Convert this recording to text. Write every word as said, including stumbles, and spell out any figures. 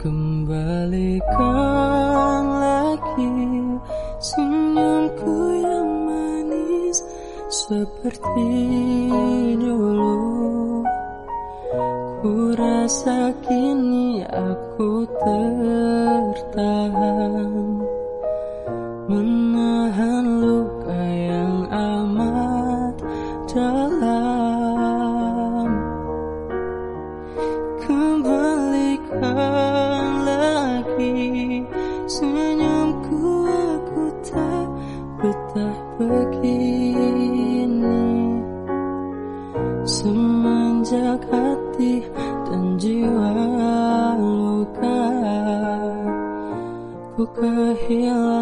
Kembalikan lagi senyumku yang manis seperti dulu. Ku rasa kini aku tertahan, menahan luka yang amat dalam. Kembalikan lagi senyumku, aku tak betah begini. Semenjak hati dan jiwa luka, ku kehilangan